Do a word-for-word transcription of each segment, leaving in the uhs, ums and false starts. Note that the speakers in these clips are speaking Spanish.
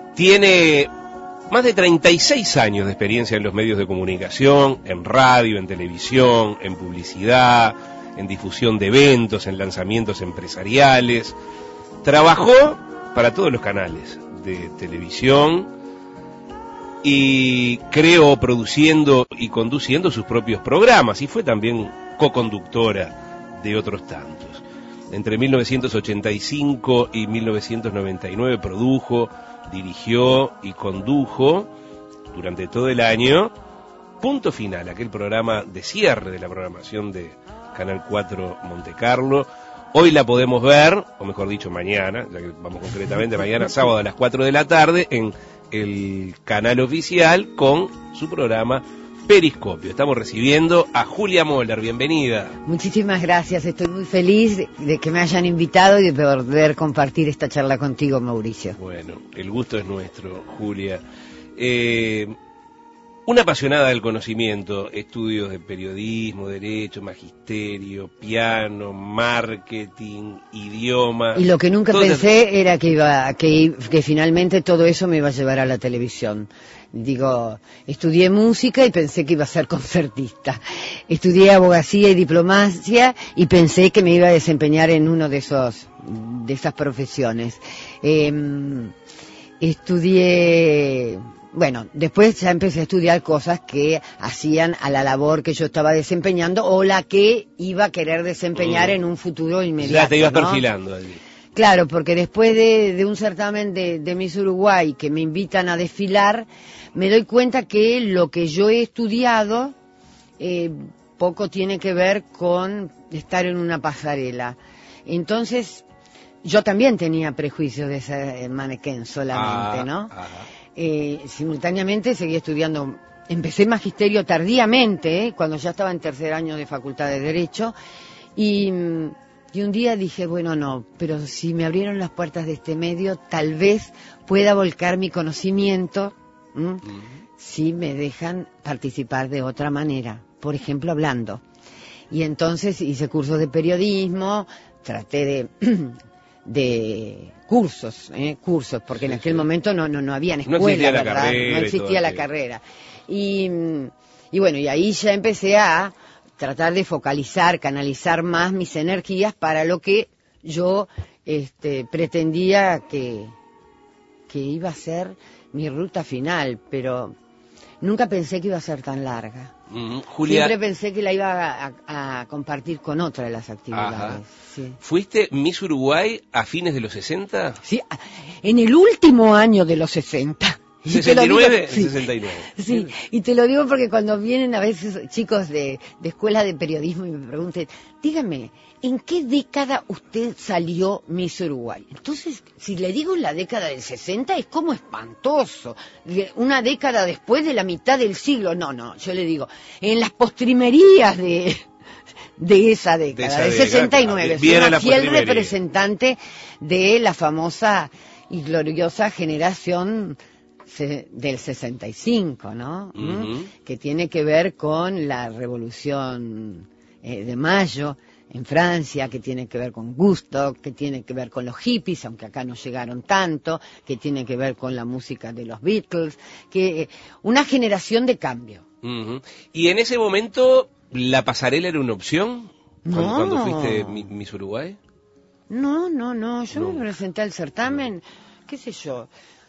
Tiene más de treinta y seis años de experiencia en los medios de comunicación, en radio, en televisión, en publicidad, en difusión de eventos, en lanzamientos empresariales. Trabajó para todos los canales de televisión y creó, produciendo y conduciendo sus propios programas, y fue también co-conductora de otros tantos. Entre mil novecientos ochenta y cinco y mil novecientos noventa y nueve produjo, dirigió y condujo durante todo el año Punto Final, aquel programa de cierre de la programación de Canal cuatro Monte Carlo. Hoy la podemos ver, o mejor dicho mañana, ya que vamos concretamente, mañana sábado a las cuatro de la tarde en el canal oficial con su programa Periscopio. Estamos recibiendo a Julia Moller, bienvenida. Muchísimas gracias, estoy muy feliz de, de que me hayan invitado y de poder compartir esta charla contigo, Mauricio. Bueno, el gusto es nuestro, Julia. Eh, una apasionada del conocimiento, estudios de periodismo, derecho, magisterio, piano, marketing, idioma. Y lo que nunca pensé te... era que iba, que, que finalmente todo eso me iba a llevar a la televisión. Digo, estudié música y pensé que iba a ser concertista. Estudié abogacía y diplomacia y pensé que me iba a desempeñar en uno de esos, de esas profesiones. Eh, estudié, bueno, después ya empecé a estudiar cosas que hacían a la labor que yo estaba desempeñando o la que iba a querer desempeñar mm. en un futuro inmediato. Ya te ibas ¿no? perfilando allí. Claro, porque después de, de un certamen de, de Miss Uruguay que me invitan a desfilar, me doy cuenta que lo que yo he estudiado eh, poco tiene que ver con estar en una pasarela. Entonces, yo también tenía prejuicios de ser manequén solamente, ah, ¿no? Eh, simultáneamente seguí estudiando, empecé magisterio tardíamente, ¿eh? Cuando ya estaba en tercer año de Facultad de Derecho, y... Y un día dije, bueno, no, pero si me abrieron las puertas de este medio, tal vez pueda volcar mi conocimiento, ¿m? Uh-huh. si me dejan participar de otra manera, por ejemplo, hablando. Y entonces hice cursos de periodismo, traté de, de cursos, ¿eh? cursos, porque sí, en aquel sí. momento no, no, no había escuela, no existía la ¿verdad? carrera. No existía la carrera. Y, y bueno, y ahí ya empecé a tratar de focalizar, canalizar más mis energías para lo que yo este, pretendía que, que iba a ser mi ruta final, pero nunca pensé que iba a ser tan larga. Mm, Julia... Siempre pensé que la iba a, a compartir con otra de las actividades. Sí. ¿Fuiste Miss Uruguay a fines de los sesenta? Sí, en el último año de los sesenta. ¿sesenta y nueve? Sí, sesenta y nueve. Sí, y te lo digo porque cuando vienen a veces chicos de, de escuela de periodismo y me preguntan, dígame, ¿en qué década usted salió Miss Uruguay? Entonces, si le digo la década del sesenta es como espantoso. Una década después de la mitad del siglo. No, no, yo le digo, en las postrimerías de... de esa década, de, esa de sesenta y nueve. Soy una fiel representante de la famosa y gloriosa generación del sesenta y cinco, ¿no? Uh-huh. Que tiene que ver con la Revolución eh, de Mayo en Francia, que tiene que ver con Gusto, que tiene que ver con los hippies, aunque acá no llegaron tanto, que tiene que ver con la música de los Beatles, que eh, una generación de cambio. Uh-huh. Y en ese momento, ¿la pasarela era una opción? Cuando, no. cuando fuiste Miss Uruguay. No, no, no, yo no. me presenté al certamen, no. qué sé yo,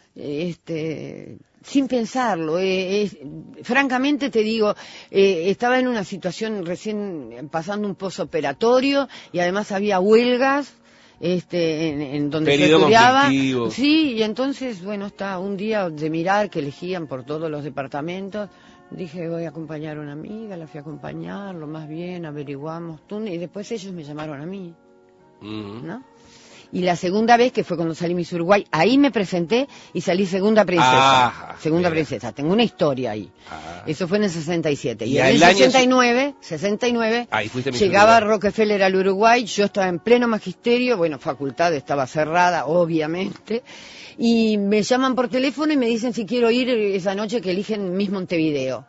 este, sin pensarlo. Eh, eh, francamente te digo, eh, estaba en una situación recién pasando un posoperatorio y además había huelgas este, en, en donde Periodo se estudiaba. Conflictivo. Sí, y entonces, bueno, está un día de mirar que elegían por todos los departamentos. Dije, voy a acompañar a una amiga, la fui a acompañar, lo más bien, averiguamos, y después ellos me llamaron a mí, uh-huh. ¿no? Y la segunda vez, que fue cuando salí Miss Uruguay, ahí me presenté y salí segunda princesa. Ah, segunda mira. princesa. Tengo una historia ahí. Ah. Eso fue en el sesenta y siete. Y, y en el sesenta y nueve, sesenta y nueve, ahí fuiste llegaba Uruguay. Rockefeller al Uruguay, yo estaba en pleno magisterio, bueno, facultad estaba cerrada, obviamente, y me llaman por teléfono y me dicen si quiero ir esa noche que eligen Miss Montevideo.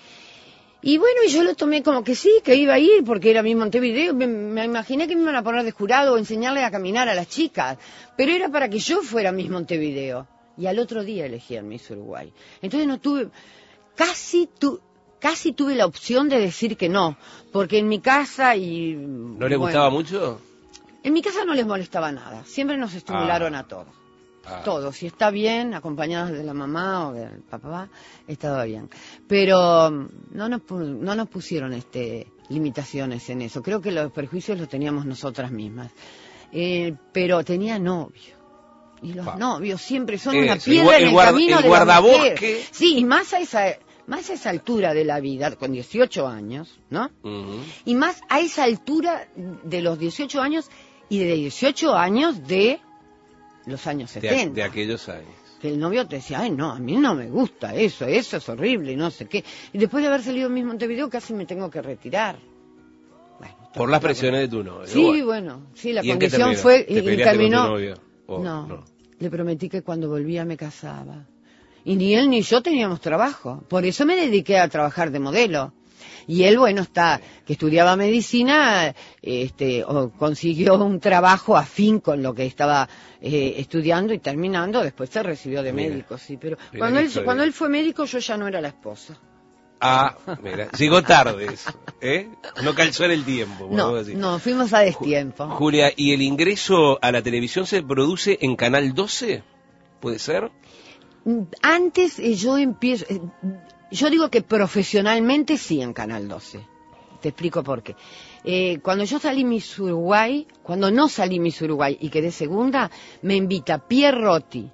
Y bueno, y yo lo tomé como que sí, que iba a ir, porque era Miss Montevideo. Me, me imaginé que me iban a poner de jurado o enseñarle a caminar a las chicas. Pero era para que yo fuera Miss Montevideo. y al otro día elegían Miss Uruguay. Entonces no tuve, casi tu, casi tuve la opción de decir que no, porque en mi casa y... ¿No le gustaba bueno, mucho? En mi casa no les molestaba nada, siempre nos estimularon ah. a todos. Ah. Todo, si está bien, acompañados de la mamá o del papá, estaba bien. Pero no nos, no nos pusieron este, limitaciones en eso. Creo que los perjuicios los teníamos nosotras mismas. Eh, pero tenía novio. Y los pa. novios siempre son eh, una piedra el, el en el guarda, camino el de guardabosque. La sí, y más a esa... más a esa altura de la vida, con dieciocho años, ¿no? Uh-huh. Y más a esa altura de los dieciocho años y de dieciocho años de los años setenta. De, de aquellos años. Que el novio te decía, ay, no, a mí no me gusta eso, eso es horrible y no sé qué. Y después de haber salido en Miss Montevideo casi me tengo que retirar. Bueno, por las presiones de tu novio. Sí, bueno, bueno sí, la condición fue... ¿Te y terminó... con tu novio? Oh, no, no, le prometí que cuando volvía me casaba. Y ni él ni yo teníamos trabajo. Por eso me dediqué a trabajar de modelo. Y él, bueno, está que estudiaba medicina, este, o consiguió un trabajo afín con lo que estaba eh, estudiando y terminando. Después se recibió de mira, médico, sí. Pero cuando él, cuando él fue médico, yo ya no era la esposa. Ah, mira, llegó tarde eso, ¿eh? No calzó en el tiempo. No, decir. no, fuimos a destiempo. Julia, ¿y el ingreso a la televisión se produce en Canal doce? ¿Puede ser? Antes eh, yo empiezo, eh, yo digo que profesionalmente sí en Canal doce. Te explico por qué. Eh, cuando yo salí Miss Uruguay, cuando no salí Miss Uruguay y quedé segunda, me invita Pierre Rotti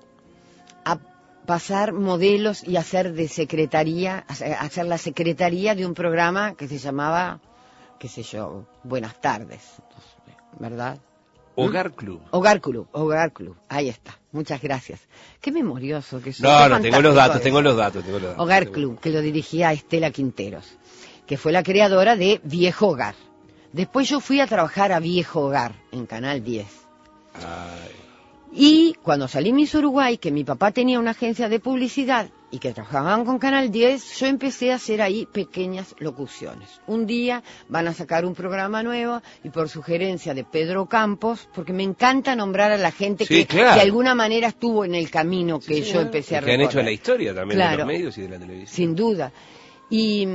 a pasar modelos y hacer de secretaría, hacer la secretaría de un programa que se llamaba, qué sé yo, Buenas tardes, ¿verdad? Hogar Club. Hogar Club, Hogar Club. Ahí está. Muchas gracias. Qué memorioso que soy. No, no, tengo los datos, tengo los datos, tengo los datos. Hogar Club, que lo dirigía Estela Quinteros, que fue la creadora de Viejo Hogar. Después yo fui a trabajar a Viejo Hogar en Canal diez. Ay. Y cuando salí Miss Uruguay, que mi papá tenía una agencia de publicidad y que trabajaban con Canal diez, yo empecé a hacer ahí pequeñas locuciones. Un día van a sacar un programa nuevo y por sugerencia de Pedro Campos, porque me encanta nombrar a la gente sí, que claro. de alguna manera estuvo en el camino que sí, yo sí, empecé a recorrer. Que han hecho en la historia también claro, de los medios y de la televisión. Sin duda. Y...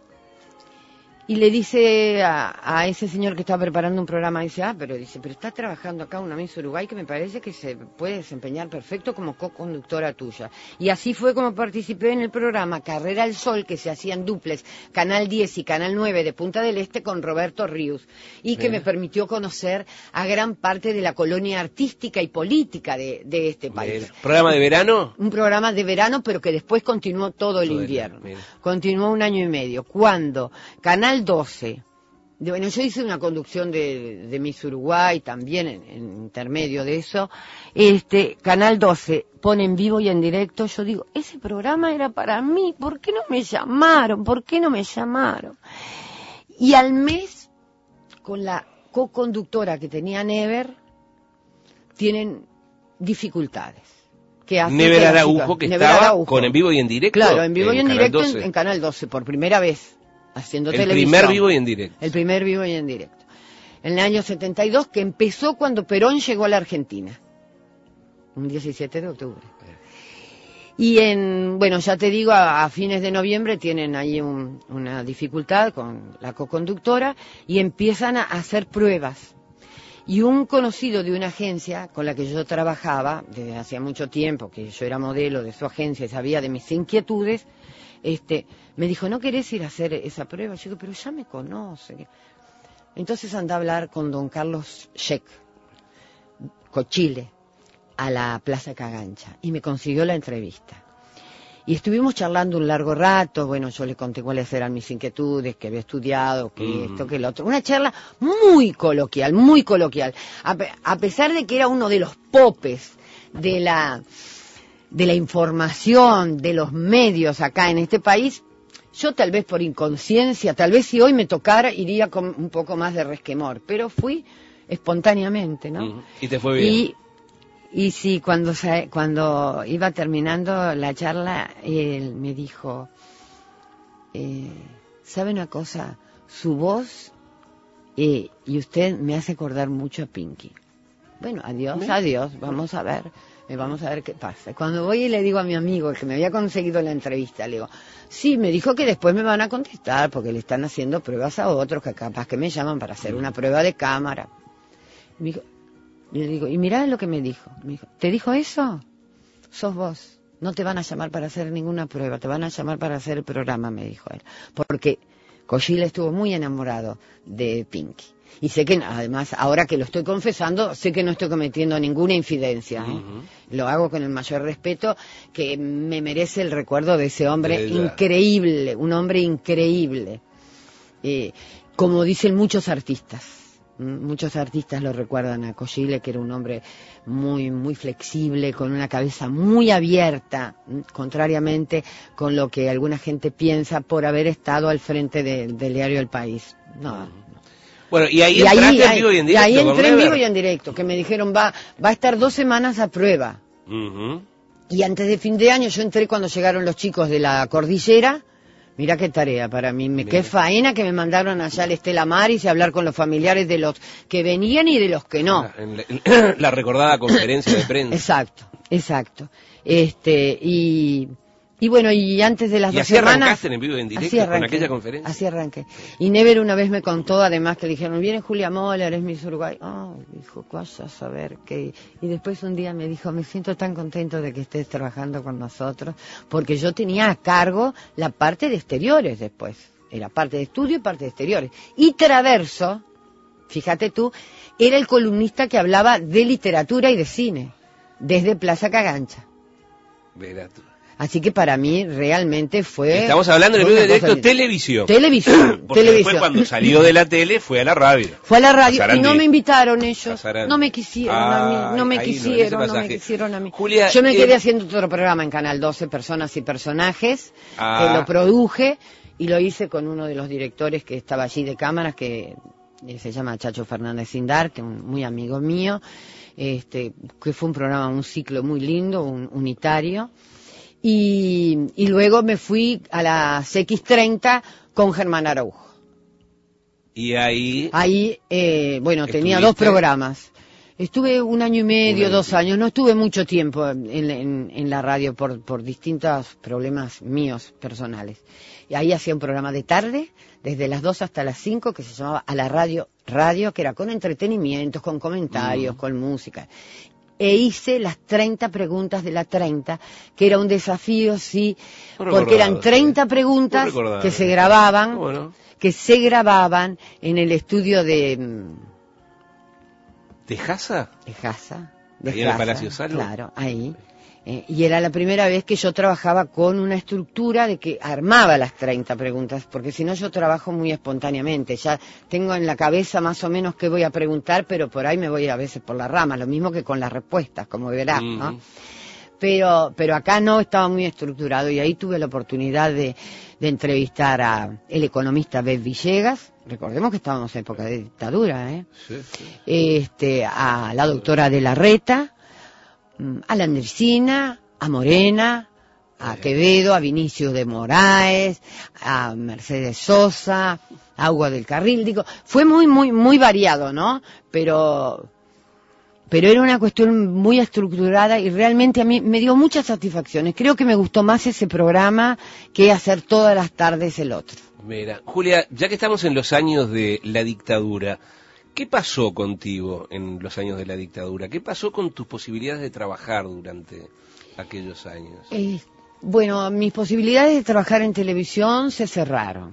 Y le dice a, a ese señor que estaba preparando un programa, dice, ah, pero dice, pero está trabajando acá una Miss Uruguay que me parece que se puede desempeñar perfecto como co-conductora tuya. Y así fue como participé en el programa Carrera al Sol, que se hacían duples, Canal diez y Canal nueve de Punta del Este con Roberto Ríos, y que Bien. me permitió conocer a gran parte de la colonia artística y política de, de este país. Bien. ¿Programa de verano? Un programa de verano, pero que después continuó todo el todo invierno. El, continuó un año y medio. Cuando Canal doce, de, bueno, yo hice una conducción de, de Miss Uruguay también en, en intermedio de eso, este Canal doce pone en vivo y en directo, yo digo, ese programa era para mí, ¿por qué no me llamaron? ¿Por qué no me llamaron? Y al mes, con la co-conductora que tenía Never, tienen dificultades. Que Never Araujo, que Never estaba Araujo. Con en vivo y en directo. Claro, en vivo en y en directo en, en Canal doce, por primera vez. Haciendo el televisión. primer vivo y en directo. El primer vivo y en directo. En el año setenta y dos, que empezó cuando Perón llegó a la Argentina. Un diecisiete de octubre. Y en, bueno, ya te digo, a, a fines de noviembre tienen ahí un, una dificultad con la coconductora y empiezan a hacer pruebas. Y un conocido de una agencia con la que yo trabajaba desde hacía mucho tiempo, que yo era modelo de su agencia y sabía de mis inquietudes, este, me dijo, ¿no querés ir a hacer esa prueba? Yo digo, pero ya me conoce. Entonces andé a hablar con don Carlos Scheck, Cochile, a la Plaza Cagancha, y me consiguió la entrevista. Y estuvimos charlando un largo rato, bueno, yo le conté cuáles eran mis inquietudes, que había estudiado, que mm. esto, que lo otro. Una charla muy coloquial, muy coloquial. A, pe- a pesar de que era uno de los popes de la... de la información, de los medios acá en este país, yo tal vez por inconsciencia, tal vez si hoy me tocara, iría con un poco más de resquemor, pero fui espontáneamente, ¿no? Uh-huh. Y te fue bien. Y, y sí, cuando, cuando iba terminando la charla, él me dijo, eh, ¿sabe una cosa? Su voz eh, y usted me hace acordar mucho a Pinky. Bueno, adiós, ¿Me? adiós, vamos a ver. Eh, vamos a ver qué pasa. Cuando voy y le digo a mi amigo, el que me había conseguido la entrevista, le digo, sí, me dijo que después me van a contestar porque le están haciendo pruebas a otros que capaz que me llaman para hacer una prueba de cámara. Y me dijo, y le digo, y mirá lo que me dijo. Me dijo, ¿te dijo eso? Sos vos. No te van a llamar para hacer ninguna prueba, te van a llamar para hacer el programa, me dijo él. Porque Cochile estuvo muy enamorado de Pinky. Y sé que, además, ahora que lo estoy confesando, sé que no estoy cometiendo ninguna infidencia. ¿eh? Uh-huh. Lo hago con el mayor respeto que me merece el recuerdo de ese hombre de increíble, un hombre increíble. Eh, como dicen muchos artistas. Muchos artistas lo recuerdan a Cochile, que era un hombre muy muy flexible, con una cabeza muy abierta, contrariamente con lo que alguna gente piensa por haber estado al frente de, del diario El País. No. Uh-huh. Bueno, y ahí entraste ahí, en vivo y en directo. Y ahí entré en vivo y en directo, que me dijeron, va va a estar dos semanas a prueba. Uh-huh. Y antes de fin de año yo entré cuando llegaron los chicos de la cordillera. Mirá qué tarea para mí, me, qué faena que me mandaron allá al Estela Maris a hablar con los familiares de los que venían y de los que no. En la, en la recordada conferencia de prensa. Exacto, exacto. Este, y... Y bueno, y antes de las ¿Y dos así semanas... arrancaste en vivo y en directo con aquella conferencia? Así arranqué. Y Never una vez me contó, además, que le dijeron, viene Julia Moller, es Miss Uruguay. Oh, dijo, vaya a saber qué... Y después un día me dijo, me siento tan contento de que estés trabajando con nosotros, porque yo tenía a cargo la parte de exteriores después. Era parte de estudio y parte de exteriores. Y Traverso, fíjate tú, era el columnista que hablaba de literatura y de cine, desde Plaza Cagancha. Verá tú. Así que para mí realmente fue... Estamos hablando en el video directo de televisión. Televisión. Porque televisión. Después cuando salió de la tele fue a la radio. Fue a la radio a y no me invitaron ellos. No me quisieron ah, a mí. No me quisieron, no, no me quisieron a mí. Julia, yo me eh, quedé haciendo otro programa en Canal doce, Personas y Personajes, ah. que lo produje y lo hice con uno de los directores que estaba allí de cámaras, que se llama Chacho Fernández Sindar, que es un muy amigo mío, este, que fue un programa, un ciclo muy lindo, un unitario. Y, y luego me fui a las equis treinta con Germán Araujo. Y ahí... Ahí, eh, bueno, tenía dos programas. Estuve un año y medio, año dos años, no estuve mucho tiempo en, en, en la radio por, por distintos problemas míos personales. Y ahí hacía un programa de tarde, desde las dos hasta las cinco, que se llamaba A la Radio, Radio, que era con entretenimientos, con comentarios, mm. con música. E hice las treinta preguntas de la treinta, que era un desafío, sí, no porque eran treinta preguntas no que se grababan, bueno. que se grababan en el estudio de... ¿De Jasa? De Jasa. De ¿Ahí Jasa, en el Palacio Salvo? Claro, ahí. Eh, y era la primera vez que yo trabajaba con una estructura de que armaba las treinta preguntas, porque si no yo trabajo muy espontáneamente, ya tengo en la cabeza más o menos qué voy a preguntar, pero por ahí me voy a veces por las ramas, lo mismo que con las respuestas, como verás, mm. ¿no? Pero, pero acá no estaba muy estructurado y ahí tuve la oportunidad de, de entrevistar a el economista Beth Villegas, recordemos que estábamos en época de dictadura, ¿eh? Sí, sí. Este, a la doctora de la Reta, a la Andresina, a Morena, a Quevedo, a Vinicio de Moraes, a Mercedes Sosa, a Agua del Carril, digo, fue muy, muy, muy variado, ¿no? Pero, pero era una cuestión muy estructurada y realmente a mí me dio muchas satisfacciones. Creo que me gustó más ese programa que hacer todas las tardes el otro. Mira, Julia, ya que estamos en los años de la dictadura, ¿qué pasó contigo en los años de la dictadura? ¿Qué pasó con tus posibilidades de trabajar durante aquellos años? Eh, bueno, mis posibilidades de trabajar en televisión se cerraron.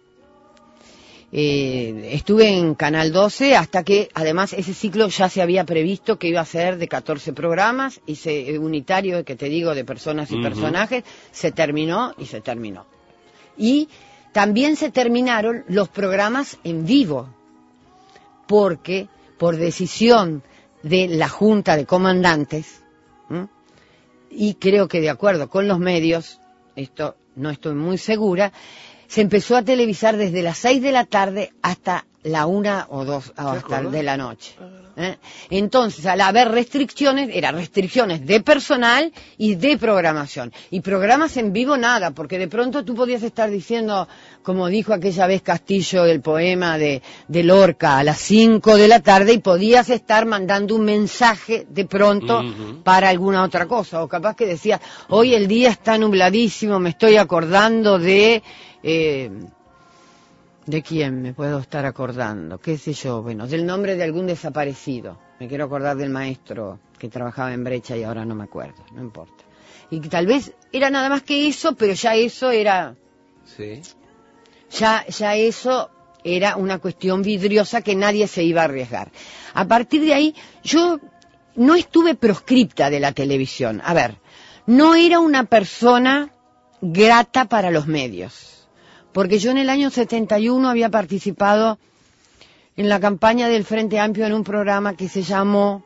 Eh, estuve en Canal doce hasta que, además, ese ciclo ya se había previsto que iba a ser de catorce programas, y ese unitario que te digo de Personas y uh-huh. Personajes se terminó y se terminó. Y también se terminaron los programas en vivo, porque por decisión de la Junta de Comandantes, ¿m? y creo que de acuerdo con los medios, esto no estoy muy segura, se empezó a televisar desde las seis de la tarde hasta la una o dos hasta de la noche. ¿Eh? Entonces, al haber restricciones, eran restricciones de personal y de programación. Y programas en vivo nada, porque de pronto tú podías estar diciendo, como dijo aquella vez Castillo, el poema de, de Lorca, a las cinco de la tarde, y podías estar mandando un mensaje de pronto uh-huh. para alguna otra cosa. O capaz que decía, hoy el día está nubladísimo, me estoy acordando de... Eh, ¿De quién me puedo estar acordando? ¿Qué sé yo? Bueno, del nombre de algún desaparecido. Me quiero acordar del maestro que trabajaba en Brecha y ahora no me acuerdo, no importa. Y que tal vez era nada más que eso, pero ya eso era... Sí. Ya, ya eso era una cuestión vidriosa que nadie se iba a arriesgar. A partir de ahí, yo no estuve proscripta de la televisión. A ver, no era una persona grata para los medios. Porque yo en el año setenta y uno había participado en la campaña del Frente Amplio en un programa que se llamó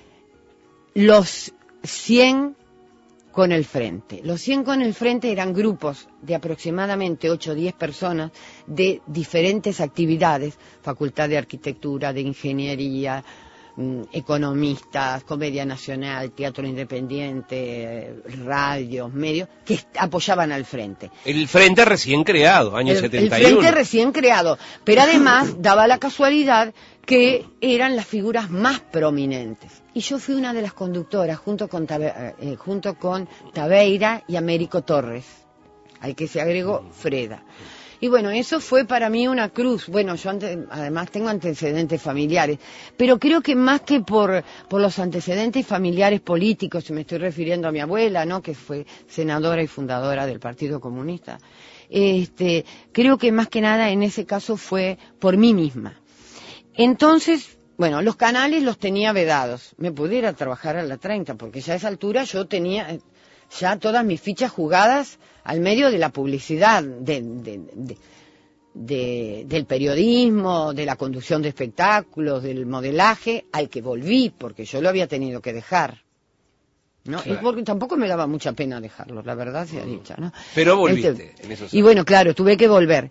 Los cien con el Frente. Los cien con el Frente eran grupos de aproximadamente ocho o diez personas de diferentes actividades, Facultad de Arquitectura, de Ingeniería, economistas, Comedia Nacional, Teatro Independiente, radios, medios, que apoyaban al Frente. El Frente recién creado, año el, setenta y uno. El Frente recién creado, pero además daba la casualidad que eran las figuras más prominentes. Y yo fui una de las conductoras, junto con, Tabe, eh, junto con Tabeira y Américo Torres, al que se agregó Freda. Y bueno, eso fue para mí una cruz. Bueno, yo ante, además tengo antecedentes familiares, pero creo que más que por, por los antecedentes familiares políticos, si me estoy refiriendo a mi abuela, ¿no?, que fue senadora y fundadora del Partido Comunista, este, creo que más que nada en ese caso fue por mí misma. Entonces, bueno, los canales los tenía vedados. Me pudiera trabajar a la treinta, porque ya a esa altura yo tenía ya todas mis fichas jugadas al medio de la publicidad, de, de, de, de, del periodismo, de la conducción de espectáculos, del modelaje, al que volví, porque yo lo había tenido que dejar, ¿no? Claro. Y porque tampoco me daba mucha pena dejarlo, la verdad sea dicha, ¿no? Pero volviste. Este, en esos y bueno, claro, tuve que volver.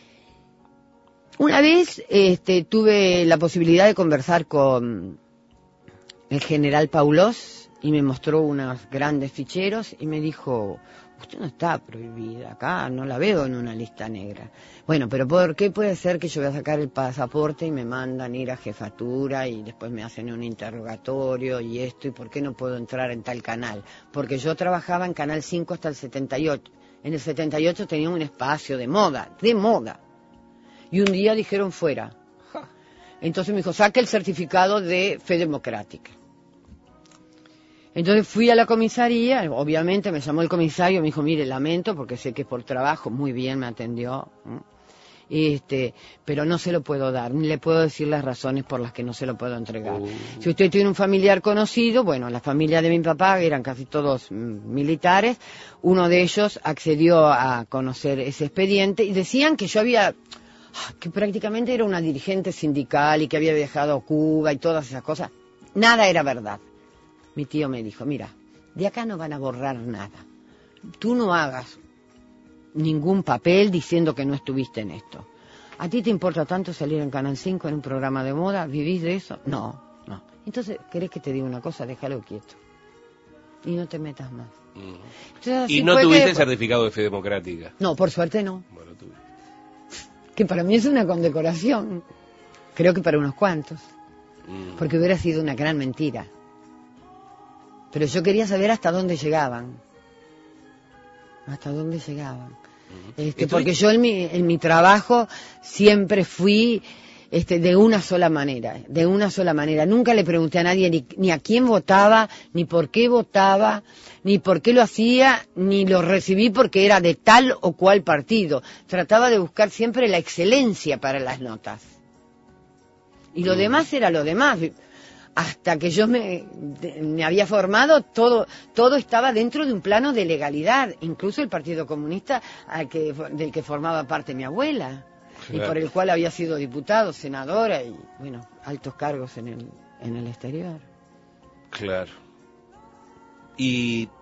Una vez este, tuve la posibilidad de conversar con el general Paulós y me mostró unos grandes ficheros y me dijo, usted no está prohibida acá, no la veo en una lista negra. Bueno, pero ¿por qué puede ser que yo voy a sacar el pasaporte y me mandan ir a jefatura y después me hacen un interrogatorio y esto, y por qué no puedo entrar en tal canal? Porque yo trabajaba en Canal cinco hasta el setenta y ocho. En el setenta y ocho tenía un espacio de moda, de moda. Y un día dijeron fuera. Entonces me dijo, saque el certificado de fe democrática. Entonces fui a la comisaría, obviamente me llamó el comisario, me dijo, mire, lamento, porque sé que es por trabajo, muy bien me atendió, este, pero no se lo puedo dar, ni le puedo decir las razones por las que no se lo puedo entregar. Uh. Si usted tiene un familiar conocido, bueno, la familia de mi papá, eran casi todos mm, militares, uno de ellos accedió a conocer ese expediente y decían que yo había... que prácticamente era una dirigente sindical y que había viajado a Cuba y todas esas cosas. Nada era verdad. Mi tío me dijo, mira, de acá no van a borrar nada. Tú no hagas ningún papel diciendo que no estuviste en esto. ¿A ti te importa tanto salir en Canal cinco en un programa de moda? ¿Vivís de eso? No, no. Entonces, ¿querés que te diga una cosa? Déjalo quieto. Y no te metas más. Mm. Entonces, ¿Y no tuviste que... certificado de fe democrática? No, por suerte no. Bueno, tuve. Que para mí es una condecoración. Creo que para unos cuantos. Mm. Porque hubiera sido una gran mentira. Pero yo quería saber hasta dónde llegaban. Hasta dónde llegaban. Uh-huh. Este, porque yo en mi, en mi trabajo siempre fui este, de una sola manera. De una sola manera. Nunca le pregunté a nadie ni, ni a quién votaba, ni por qué votaba, ni por qué lo hacía, ni lo recibí porque era de tal o cual partido. Trataba de buscar siempre la excelencia para las notas. Y lo uh-huh. demás era lo demás. Hasta que yo me, me había formado, todo todo estaba dentro de un plano de legalidad. Incluso el Partido Comunista al que, del que formaba parte mi abuela. Claro. Y por el cual había sido diputado, senadora y, bueno, altos cargos en el, en el exterior. Claro. Y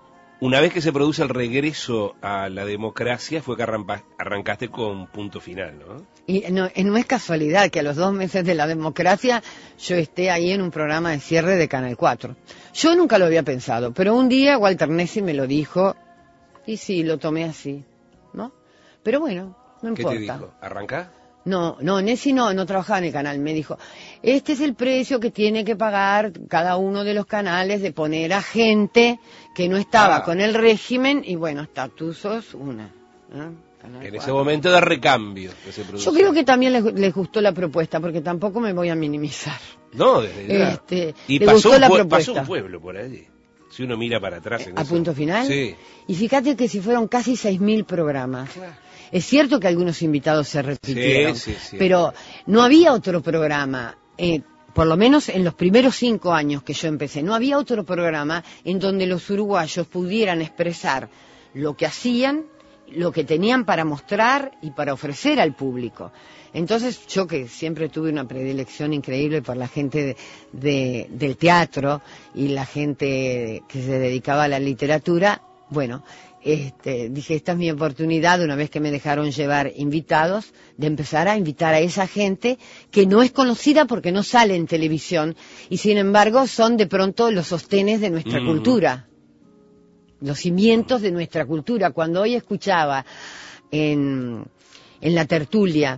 Una vez que se produce el regreso a la democracia, fue que arranca, arrancaste con Punto Final, ¿no? Y no, no es casualidad que a los dos meses de la democracia yo esté ahí en un programa de cierre de Canal cuatro. Yo nunca lo había pensado, pero un día Walter Nessi me lo dijo, y sí, lo tomé así, ¿no? Pero bueno, no importa. ¿Qué te dijo? ¿Arrancá? No, no, Nessi no, no trabajaba en el canal, me dijo, este es el precio que tiene que pagar cada uno de los canales de poner a gente que no estaba ah. con el régimen, y bueno, está, tú sos una. ¿eh? En cuatro. Ese momento de recambio que se produjo. Yo creo que también les, les gustó la propuesta, porque tampoco me voy a minimizar. No, desde ya. Este, y le pasó, gustó un la pue- propuesta. pasó un pueblo por allí. Si uno mira para atrás. En ¿A eso. Punto Final? Sí. Y fíjate que si fueron casi seis mil programas. Claro. Es cierto que algunos invitados se repitieron, sí, sí, sí, pero no había otro programa, eh, por lo menos en los primeros cinco años que yo empecé, no había otro programa en donde los uruguayos pudieran expresar lo que hacían, lo que tenían para mostrar y para ofrecer al público. Entonces yo, que siempre tuve una predilección increíble por la gente de, de, del teatro y la gente que se dedicaba a la literatura, bueno, Este, dije, esta es mi oportunidad, una vez que me dejaron llevar invitados, de empezar a invitar a esa gente que no es conocida porque no sale en televisión, y sin embargo son de pronto los sostenes de nuestra mm. cultura, los cimientos de nuestra cultura. Cuando hoy escuchaba en, en la tertulia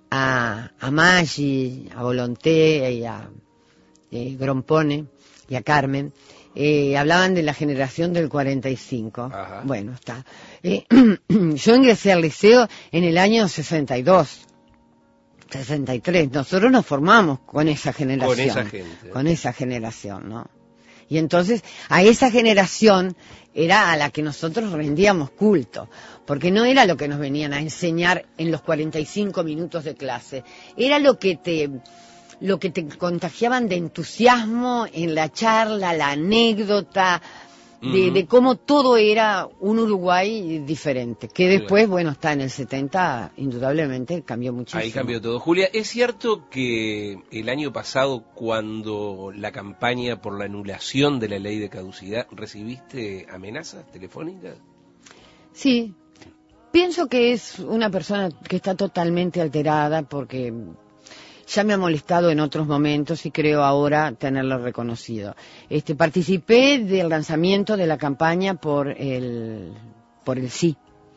a, a Maggi, a Volonté y a eh, Grompone y a Carmen, Eh, hablaban de la generación del cuarenta y cinco. Ajá. Bueno, está. Eh, yo ingresé al liceo en el año sesenta y dos, sesenta y tres. Nosotros nos formamos con esa generación. Con esa gente. Con esa generación, ¿no? Y entonces, a esa generación era a la que nosotros rendíamos culto, porque no era lo que nos venían a enseñar en los cuarenta y cinco minutos de clase, era lo que te... lo que te contagiaban de entusiasmo en la charla, la anécdota, de, uh-huh. de cómo todo era un Uruguay diferente, que después, bueno, está en el setenta, indudablemente cambió muchísimo. Ahí cambió todo. Julia, ¿es cierto que el año pasado, cuando la campaña por la anulación de la ley de caducidad, recibiste amenazas telefónicas? Sí, pienso que es una persona que está totalmente alterada porque... ya me ha molestado en otros momentos y creo ahora tenerlo reconocido. Este, participé del lanzamiento de la campaña por el, por el sí,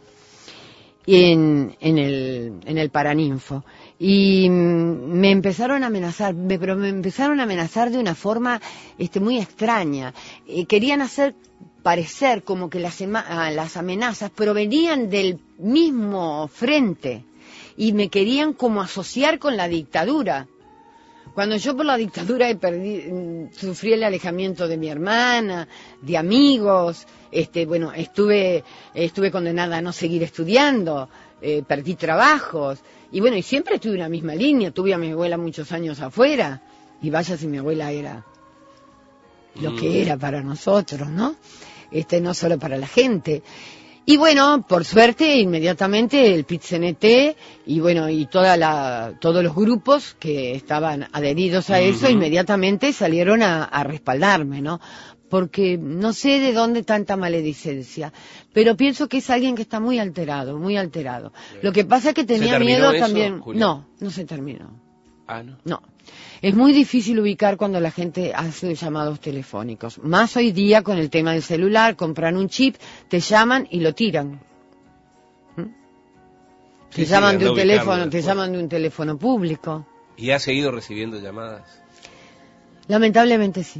en, en el, en el Paraninfo. Y me empezaron a amenazar, me, pero me empezaron a amenazar de una forma, este, muy extraña. Eh, querían hacer parecer como que las, las amenazas provenían del mismo frente, y me querían como asociar con la dictadura. Cuando yo por la dictadura he perdido, sufrí el alejamiento de mi hermana, de amigos, este, bueno, estuve, estuve condenada a no seguir estudiando, eh, perdí trabajos, y bueno, y siempre estuve en la misma línea. Tuve a mi abuela muchos años afuera, y vaya si mi abuela era lo mm. que era para nosotros, ¿no? Este, no solo para la gente. Y bueno, por suerte, inmediatamente el P I T C N T y bueno, y toda la, todos los grupos que estaban adheridos a eso, uh-huh. inmediatamente salieron a, a respaldarme, ¿no? Porque no sé de dónde tanta maledicencia, pero pienso que es alguien que está muy alterado, muy alterado. Lo que pasa es que tenía miedo eso, también. Julia? No, no se terminó. Ah, ¿no? No. Es muy difícil ubicar cuando la gente hace llamados telefónicos. Más hoy día con el tema del celular, compran un chip, te llaman y lo tiran. ¿Mm? Te sí, llaman sí, de un teléfono, te llaman de un teléfono público. ¿Y has seguido recibiendo llamadas? Lamentablemente sí.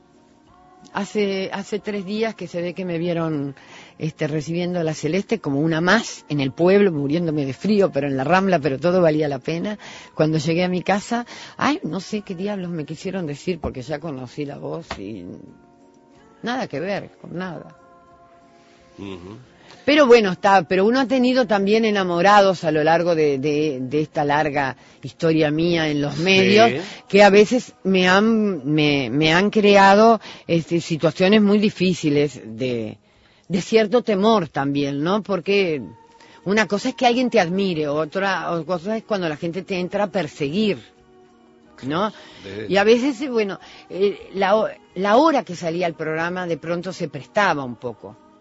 Hace hace tres días que se ve que me vieron este, recibiendo la Celeste como una más en el pueblo, muriéndome de frío, pero en la Rambla, pero todo valía la pena. Cuando llegué a mi casa, ay, no sé qué diablos me quisieron decir, porque ya conocí la voz y nada que ver con nada. Uh-huh. Pero bueno, está, pero uno ha tenido también enamorados a lo largo de, de, de esta larga historia mía en los medios, sí. que a veces me han, me, me han creado este, situaciones muy difíciles de, de cierto temor también, ¿no? Porque una cosa es que alguien te admire, otra, otra cosa es cuando la gente te entra a perseguir, ¿no? De... Y a veces, bueno, eh, la, la hora que salía el programa de pronto se prestaba un poco.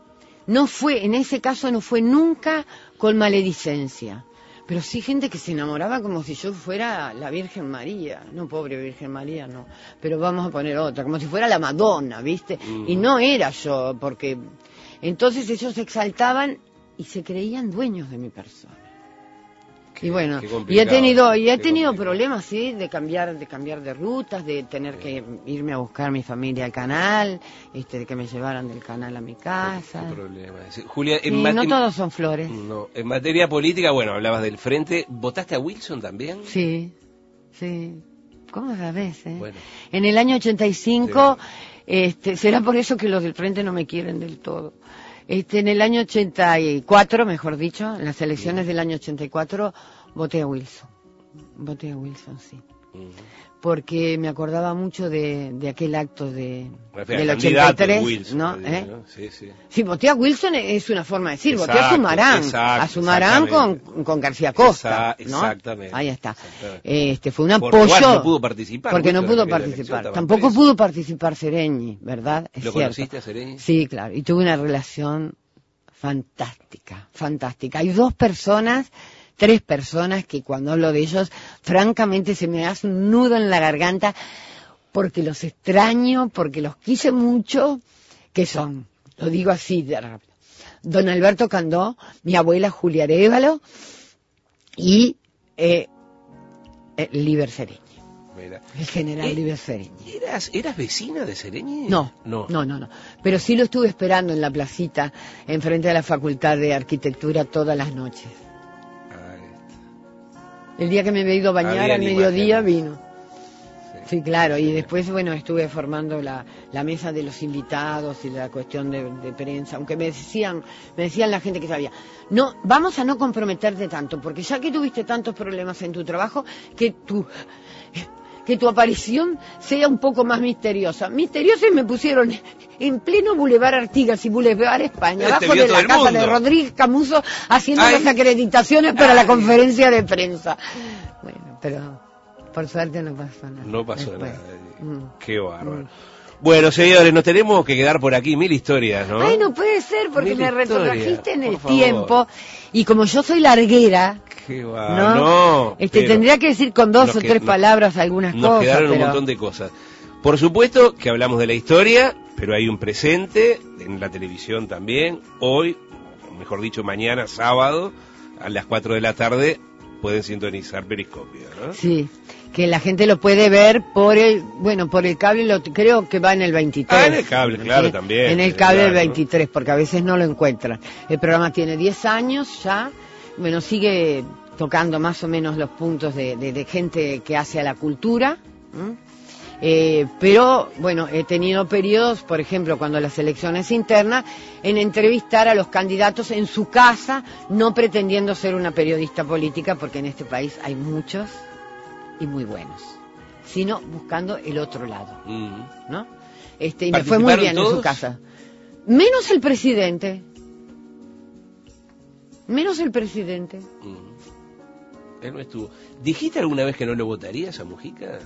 no fue, en ese caso no fue nunca con maledicencia. Pero sí gente que se enamoraba como si yo fuera la Virgen María. No, pobre Virgen María, no. Pero vamos a poner otra, como si fuera la Madonna, ¿viste? Mm. Y no era yo, porque... Entonces ellos se exaltaban y se creían dueños de mi persona. Qué, y bueno, y he tenido, y he tenido problemas, sí, de cambiar, de cambiar de rutas, de tener que irme a buscar a mi familia al canal, este, de que me llevaran del canal a mi casa. ¿Qué problema? Julia, en sí, mat- no todos son flores. No, en materia política, bueno, hablabas del Frente, ¿votaste a Wilson también? Sí, sí. ¿Cómo sabés, eh? Bueno. En el año ochenta y cinco, sí. este, será por eso que los del Frente no me quieren del todo. Este, en el año ochenta y cuatro, mejor dicho, en las elecciones del año ochenta y cuatro, voté a Wilson. Voté a Wilson, sí. Uh-huh. Porque me acordaba mucho de, de aquel acto de, del ochenta y tres, Wilson, ¿no? ¿Eh? ¿no? Sí, sí. Sí, voté a Wilson es una forma de decir, exacto, voté a Sumarán, exacto, a Sumarán con, con García Costa, Esa, ¿no? Exactamente. Ahí está. Este, fue un apoyo. Porque no pudo participar. Porque no pudo participar. Tampoco preso. pudo participar Sereñi, ¿verdad? Es ¿Lo cierto. conociste a Sereñi? Sí, claro. Y tuve una relación fantástica, fantástica. Hay dos personas... Tres personas que cuando hablo de ellos, francamente se me hace un nudo en la garganta porque los extraño, porque los quise mucho, que son, lo digo así de rápido, don Alberto Candó, mi abuela Julia Arévalo y eh, eh, Líber Sereñi. Mira. El general eh, Líber Sereñi. ¿Eras, ¿Eras vecina de Sereñi? No, no, no, no, no. Pero sí lo estuve esperando en la placita, enfrente de la Facultad de Arquitectura todas las noches. El día que me había ido a bañar al mediodía vino. Sí, sí claro, y después, bueno, estuve formando la, la mesa de los invitados y la cuestión de, de prensa, aunque me decían, me decían la gente que sabía, no, vamos a no comprometerte tanto, porque ya que tuviste tantos problemas en tu trabajo, que tu, que tu aparición sea un poco más misteriosa. Misteriosa y me pusieron en pleno Boulevard Artigas y Boulevard España, este abajo de la casa mundo. de Rodríguez Camuso, haciendo Ay. las acreditaciones para Ay. la conferencia de prensa. Bueno, pero por suerte no pasó nada. No pasó Después. nada. Mm. Qué bárbaro. Mm. Bueno, señores, nos tenemos que quedar por aquí, mil historias, ¿no? Ay, no puede ser, porque mil me retrotrajiste en el tiempo, y como yo soy larguera, Qué va, ¿no? no este, tendría que decir con dos o tres no, palabras algunas nos cosas. Nos quedaron pero... un montón de cosas. Por supuesto que hablamos de la historia, pero hay un presente en la televisión también. Hoy, o mejor dicho, mañana, sábado, a las cuatro de la tarde, pueden sintonizar Periscopio, ¿no? Sí, que la gente lo puede ver por el, bueno, por el cable, lo, creo que va en el veintitrés. Ah, en el cable, claro, ¿sí? también. En el cable del veintitrés, porque a veces no lo encuentran. El programa tiene diez años ya, bueno, sigue tocando más o menos los puntos de, de, de gente que hace a la cultura, eh, pero bueno, he tenido periodos, por ejemplo, cuando las elecciones internas, en entrevistar a los candidatos en su casa, no pretendiendo ser una periodista política, porque en este país hay muchos y muy buenos, sino buscando el otro lado, mm. ¿no? Este, y me fue muy bien todos? en su casa. Menos el presidente. Menos el presidente. Mm. Él no estuvo. ¿Dijiste alguna vez que no lo votarías a Mujica?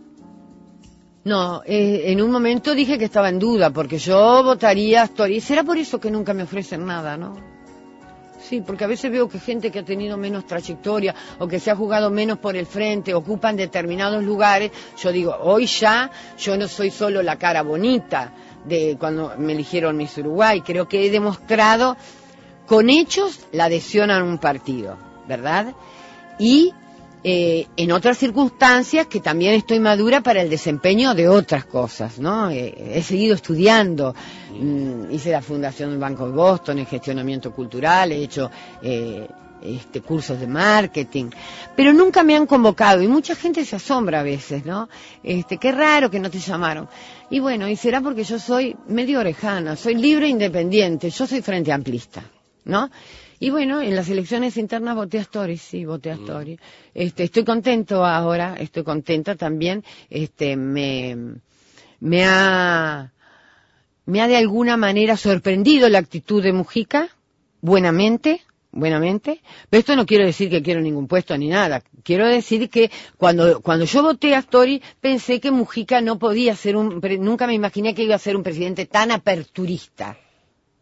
No, eh, en un momento dije que estaba en duda, porque yo votaría a Astori. ¿Será por eso que nunca me ofrecen nada, no? Sí, porque a veces veo que gente que ha tenido menos trayectoria o que se ha jugado menos por el frente ocupan determinados lugares. Yo digo, hoy ya yo no soy solo la cara bonita de cuando me eligieron Miss Uruguay. Creo que he demostrado con hechos la adhesión a un partido, ¿verdad? Y eh, en otras circunstancias que también estoy madura para el desempeño de otras cosas, ¿no? Eh, he seguido estudiando, mm, hice la fundación del Banco de Boston en gestionamiento cultural, he hecho eh, este, cursos de marketing, pero nunca me han convocado y mucha gente se asombra a veces, ¿no? Este, qué raro que no te llamaron. Y bueno, y será porque yo soy medio orejana, soy libre e independiente, yo soy frente amplista, ¿no? Y bueno, en las elecciones internas voté a Astori, sí, voté a Astori. Este, estoy contento ahora, estoy contenta también, este, me, me ha, me ha de alguna manera sorprendido la actitud de Mujica, buenamente, buenamente, pero esto no quiere decir que quiero ningún puesto ni nada, quiero decir que cuando, cuando yo voté a Astori pensé que Mujica no podía ser un, nunca me imaginé que iba a ser un presidente tan aperturista.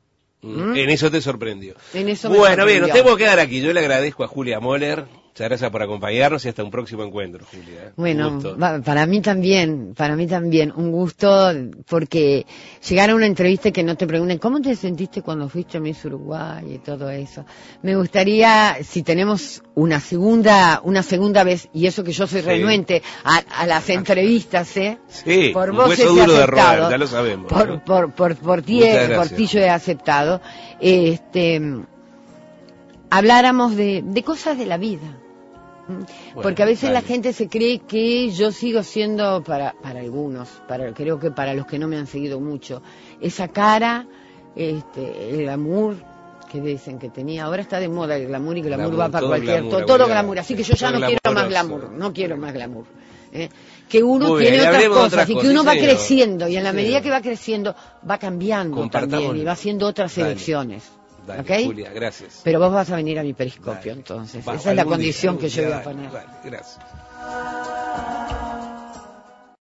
¿Mm? En eso te sorprendió. En eso me bueno, sorprendió. bien, nos tenemos que quedar aquí. Yo le agradezco a Julia Moller. Muchas gracias por acompañarnos y hasta un próximo encuentro, Julia. Bueno, va, para mí también, para mí también, un gusto, porque llegar a una entrevista que no te pregunten ¿cómo te sentiste cuando fuiste a Miss Uruguay y todo eso? Me gustaría, si tenemos una segunda, una segunda vez, y eso que yo soy sí. renuente a, a las entrevistas, ¿eh? Sí, por un vos hueso he duro aceptado, de roer, ya lo sabemos. Por, ¿no? por, por, por, ti, por ti yo he aceptado, este, habláramos de, de cosas de la vida. Bueno, porque a veces dale. La gente se cree que yo sigo siendo, para para algunos, para creo que para los que no me han seguido mucho, esa cara, este, el glamour que dicen que tenía. Ahora está de moda el glamour y el glamour, glamour va para cualquier, glamour, todo, todo glamour. Así que yo ya no quiero más glamour, no quiero más glamour. ¿eh? Que uno Muy tiene bien, otras cosas otras y que cosas, uno sí, va señor. creciendo y en la sí, medida señor. que va creciendo va cambiando también y va haciendo otras dale. elecciones. Dale, ¿Okay? Julia, gracias. Pero vos vas a venir a mi periscopio, dale. entonces. Va, Esa es la condición día, que yo voy a poner. Dale, gracias.